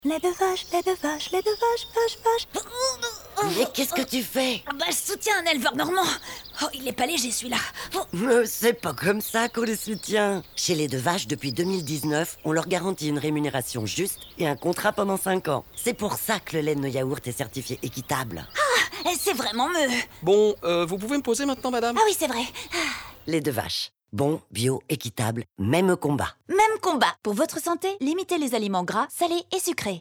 Lait de vache, lait de vache, lait de vache, vache, vache. Mais qu'est-ce que tu fais? Bah, je soutiens un éleveur normand. Oh, il est pas léger celui-là. Oh. C'est pas comme ça qu'on les soutient. Chez les deux vaches, depuis 2019, on leur garantit une rémunération juste et un contrat pendant 5 ans. C'est pour ça que le lait de nos yaourts est certifié équitable. Ah, c'est vraiment mieux. Bon, vous pouvez me poser maintenant, madame? Ah oui, c'est vrai. Les deux vaches. Bon, bio, équitable, même combat. Même combat. Pour votre santé, limitez les aliments gras, salés et sucrés.